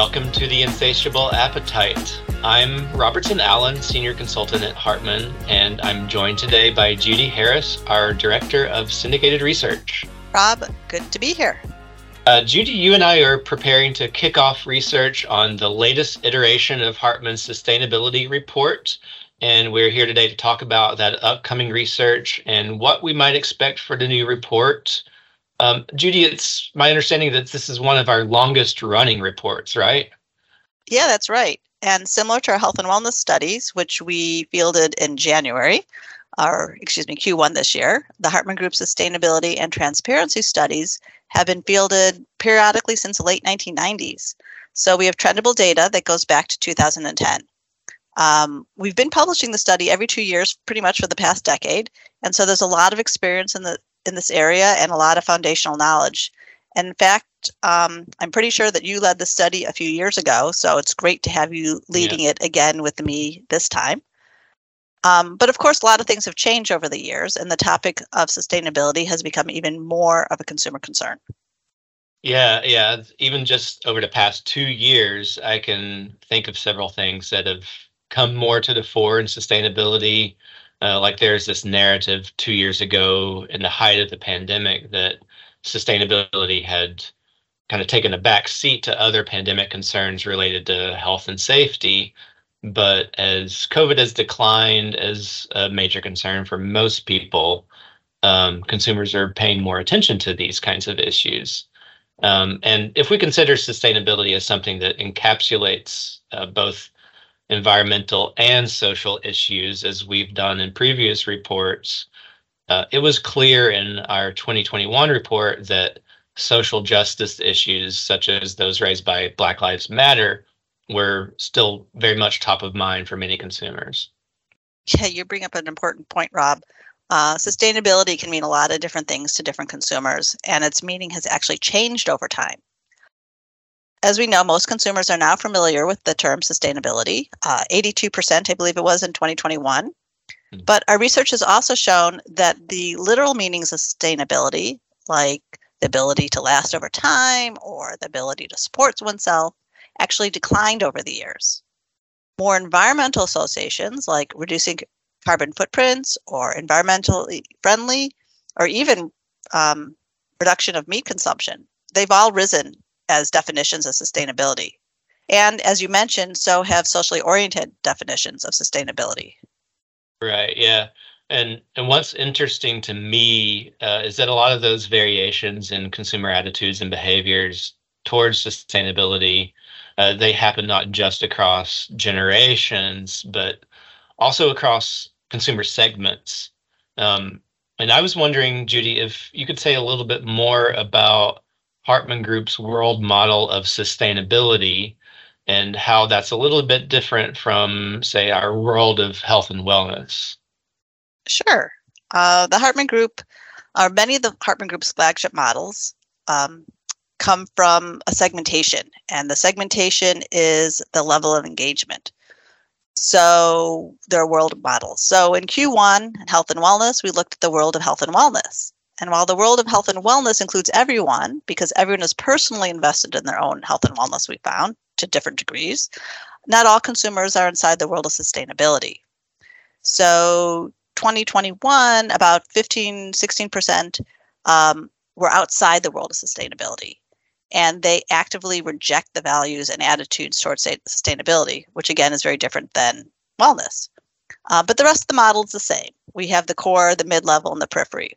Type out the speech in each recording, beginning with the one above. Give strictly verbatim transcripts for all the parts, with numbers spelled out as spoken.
welcome to The Insatiable Appetite. I'm Robertson Allen, Senior Consultant at Hartman, and I'm joined today by Judy Harris, our Director of Syndicated Research. Rob, good to be here. Uh, Judy, you and I are preparing to kick off research on the latest iteration of Hartman's Sustainability Report, and we're here today to talk about that upcoming research and what we might expect for the new report. Um, Judy, it's my understanding that this is one of our longest running reports, right? Yeah, that's right. And similar to our health and wellness studies, which we fielded in January, or excuse me, Q one this year, the Hartman Group Sustainability and Transparency studies have been fielded periodically since the late nineteen nineties. So we have trendable data that goes back to two thousand ten. Um, we've been publishing the study every two years pretty much for the past decade. And so there's a lot of experience in the in this area and a lot of foundational knowledge. And in fact, um, I'm pretty sure that you led the study a few years ago, so it's great to have you leading yeah. it again with me this time. Um, but of course, a lot of things have changed over the years, and the topic of sustainability has become even more of a consumer concern. Yeah, yeah. Even just over the past two years, I can think of several things that have come more to the fore in sustainability. Uh, like there's this narrative two years ago in the height of the pandemic that sustainability had kind of taken a back seat to other pandemic concerns related to health and safety. But as COVID has declined as a major concern for most people, um, consumers are paying more attention to these kinds of issues. Um, and if we consider sustainability as something that encapsulates uh, both environmental and social issues, as we've done in previous reports, uh, it was clear in our twenty twenty-one report that social justice issues, such as those raised by Black Lives Matter, were still very much top of mind for many consumers. Yeah, you bring up an important point, Rob. Uh, sustainability can mean a lot of different things to different consumers, and its meaning has actually changed over time. As we know, most consumers are now familiar with the term sustainability, uh, eighty-two percent, I believe it was in twenty twenty-one. Mm-hmm. But our research has also shown that the literal meanings of sustainability, like the ability to last over time or the ability to support oneself, actually declined over the years. More environmental associations, like reducing carbon footprints or environmentally friendly, or even um, reduction of meat consumption, they've all risen as definitions of sustainability. And as you mentioned, so have socially oriented definitions of sustainability. Right, yeah. And and what's interesting to me uh, is that a lot of those variations in consumer attitudes and behaviors towards sustainability, uh, they happen not just across generations, but also across consumer segments. Um, and I was wondering, Judy, if you could say a little bit more about Hartman Group's world model of sustainability and how that's a little bit different from, say, our world of health and wellness. Sure. Uh, the Hartman Group, or many of the Hartman Group's flagship models, um, come from a segmentation, and the segmentation is the level of engagement. So they're world models. So in Q one, health and wellness, we looked at the world of health and wellness. And while the world of health and wellness includes everyone, because everyone is personally invested in their own health and wellness, we found, to different degrees, not all consumers are inside the world of sustainability. So twenty twenty-one, about fifteen, sixteen percent um, were outside the world of sustainability. And they actively reject the values and attitudes towards sustainability, which again is very different than wellness. Uh, but the rest of the model is the same. We have the core, the mid-level, and the periphery.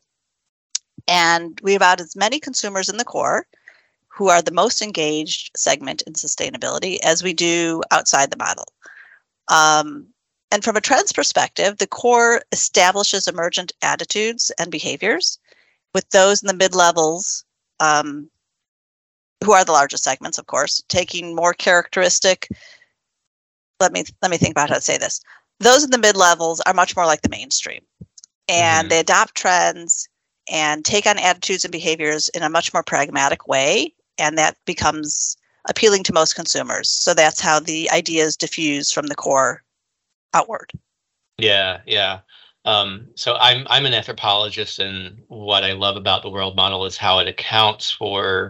And we have about as many consumers in the core who are the most engaged segment in sustainability as we do outside the model. Um, and from a trends perspective, the core establishes emergent attitudes and behaviors, with those in the mid-levels, um, who are the largest segments, of course, taking more characteristic, let me let me think about how to say this. Those in the mid-levels are much more like the mainstream, and mm-hmm. they adopt trends and take on attitudes and behaviors in a much more pragmatic way, and that becomes appealing to most consumers. So that's how the ideas diffuse from the core outward. Yeah, yeah. Um, so I'm I'm an anthropologist, and what I love about the world model is how it accounts for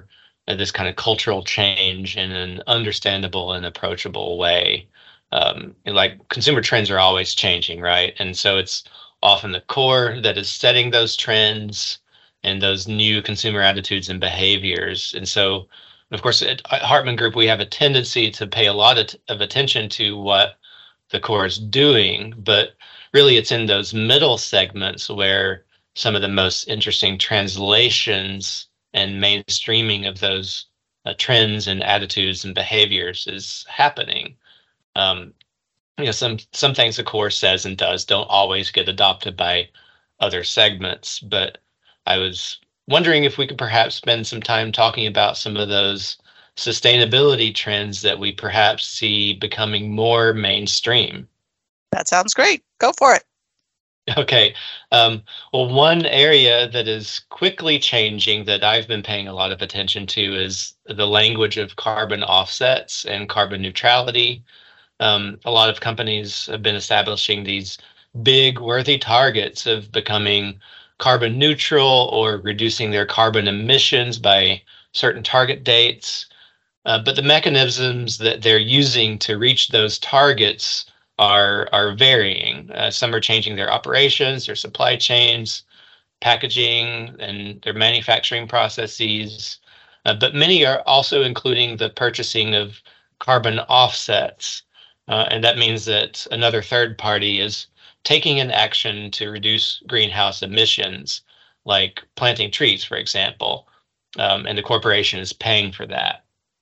uh, this kind of cultural change in an understandable and approachable way. Um, and like consumer trends are always changing, right? And so it's often the core that is setting those trends and those new consumer attitudes and behaviors. And so, of course, at Hartman Group, we have a tendency to pay a lot of, of attention to what the core is doing, but really it's in those middle segments where some of the most interesting translations and mainstreaming of those uh, trends and attitudes and behaviors is happening. Um, you know, some some things the core says and does don't always get adopted by other segments, but I was wondering if we could perhaps spend some time talking about some of those sustainability trends that we perhaps see becoming more mainstream. That sounds great. Go for it. Okay. Um, well, one area that is quickly changing that I've been paying a lot of attention to is the language of carbon offsets and carbon neutrality. Um, a lot of companies have been establishing these big, worthy targets of becoming carbon neutral or reducing their carbon emissions by certain target dates. Uh, but the mechanisms that they're using to reach those targets are are varying. Uh, some are changing their operations, their supply chains, packaging, and their manufacturing processes. Uh, but many are also including the purchasing of carbon offsets. Uh, and that means that another third party is taking an action to reduce greenhouse emissions, like planting trees, for example. Um, and the corporation is paying for that.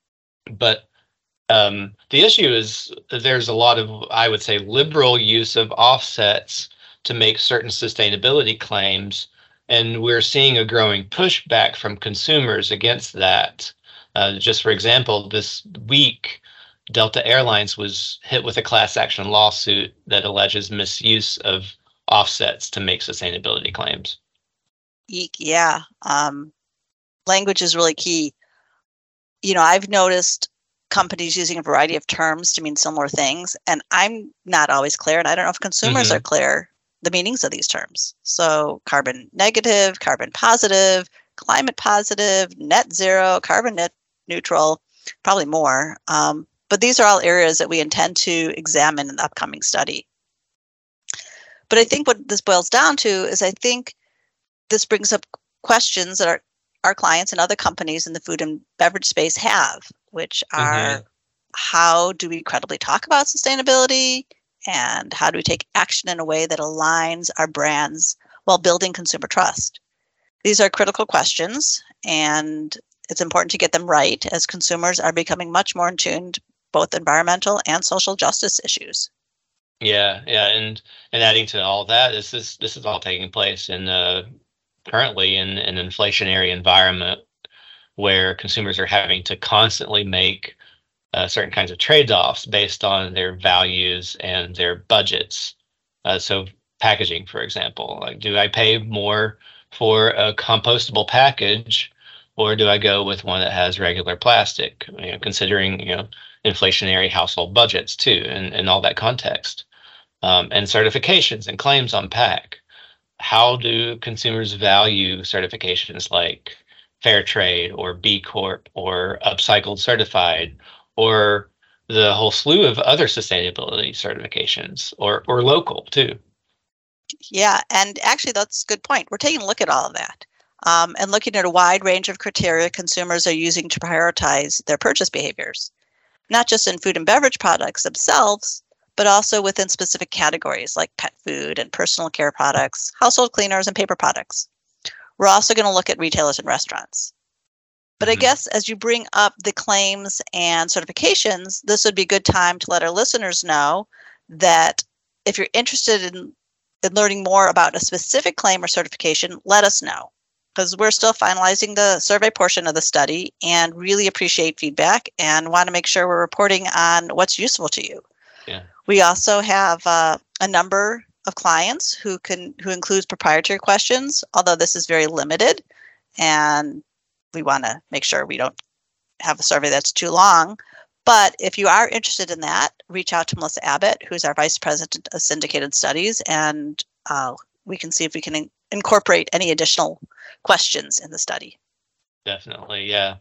But um, the issue is there's a lot of, I would say, liberal use of offsets to make certain sustainability claims. And we're seeing a growing pushback from consumers against that. Uh, just for example, this week, Delta Airlines was hit with a class action lawsuit that alleges misuse of offsets to make sustainability claims. Eek, yeah. Um, language is really key. You know, I've noticed companies using a variety of terms to mean similar things, and I'm not always clear, and I don't know if consumers mm-hmm. are clear the meanings of these terms. So carbon negative, carbon positive, climate positive, net zero, carbon net neutral, probably more. Um, but these are all areas that we intend to examine in the upcoming study. But I think what this boils down to is I think this brings up questions that our, our clients and other companies in the food and beverage space have, which are mm-hmm. how do we credibly talk about sustainability, and how do we take action in a way that aligns our brands while building consumer trust? These are critical questions, and it's important to get them right as consumers are becoming much more in tune to both environmental and social justice issues. Yeah, yeah, and and adding to all that, this is this is all taking place in uh, currently in, in an inflationary environment where consumers are having to constantly make uh, certain kinds of trade-offs based on their values and their budgets. Uh, so packaging, for example, like, do I pay more for a compostable package, or do I go with one that has regular plastic? You know, considering you know inflationary household budgets too, and, and all that context, um, and certifications and claims on pack. How do consumers value certifications like Fair Trade or B Corp or Upcycled Certified, or the whole slew of other sustainability certifications, or or local too? Yeah, and actually that's a good point. We're taking a look at all of that um, and looking at a wide range of criteria consumers are using to prioritize their purchase behaviors, not just in food and beverage products themselves, but also within specific categories like pet food and personal care products, household cleaners, and paper products. We're also going to look at retailers and restaurants. But I guess as you bring up the claims and certifications, this would be a good time to let our listeners know that if you're interested in, in learning more about a specific claim or certification, let us know, because we're still finalizing the survey portion of the study and really appreciate feedback and want to make sure we're reporting on what's useful to you. Yeah. We also have uh, a number of clients who can who includes proprietary questions, although this is very limited, and we want to make sure we don't have a survey that's too long. But if you are interested in that, reach out to Melissa Abbott, who's our Vice President of Syndicated Studies, and uh, we can see if we can in- incorporate any additional questions in the study. Definitely, yeah.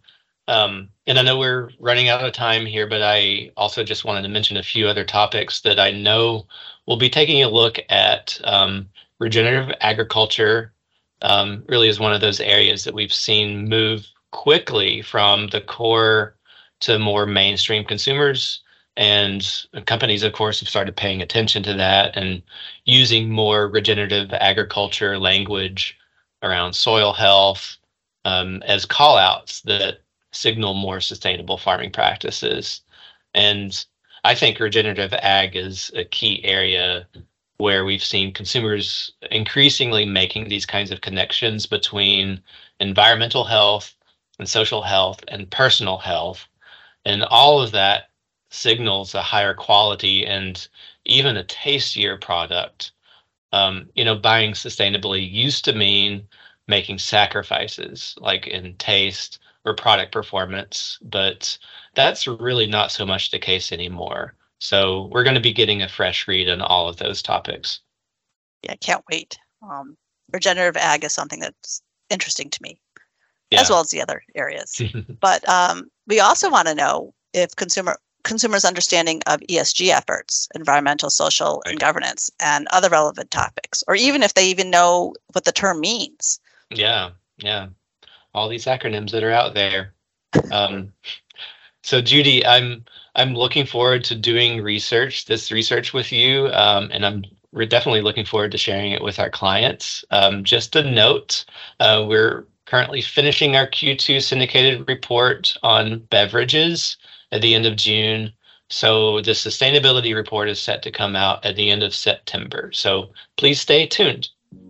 Um, and I know we're running out of time here, but I also just wanted to mention a few other topics that I know we'll be taking a look at. Um, regenerative agriculture um, really is one of those areas that we've seen move quickly from the core to more mainstream consumers. And companies, of course, have started paying attention to that and using more regenerative agriculture language around soil health um, as call outs that signal more sustainable farming practices. And I think regenerative ag is a key area where we've seen consumers increasingly making these kinds of connections between environmental health and social health and personal health. And all of that signals a higher quality and even a tastier product. Um, you know, buying sustainably used to mean making sacrifices like in taste or product performance, but that's really not so much the case anymore. So we're going to be getting a fresh read on all of those topics. Yeah, can't wait. Um, regenerative ag is something that's interesting to me, Yeah. as well as the other areas. But um, we also want to know if consumer consumers' understanding of E S G efforts, environmental, social, Right. and governance, and other relevant topics, or even if they even know what the term means. Yeah, yeah. All these acronyms that are out there. Um, so Judy, I'm I'm looking forward to doing research, this research with you, um, and I'm we're definitely looking forward to sharing it with our clients. Um, just a note, uh, we're currently finishing our Q two syndicated report on beverages at the end of June. So the sustainability report is set to come out at the end of September. So please stay tuned.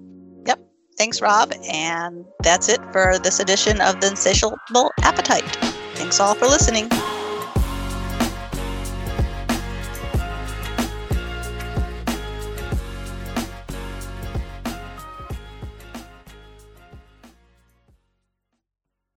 Thanks, Rob. And that's it for this edition of The Insatiable Appetite. Thanks all for listening.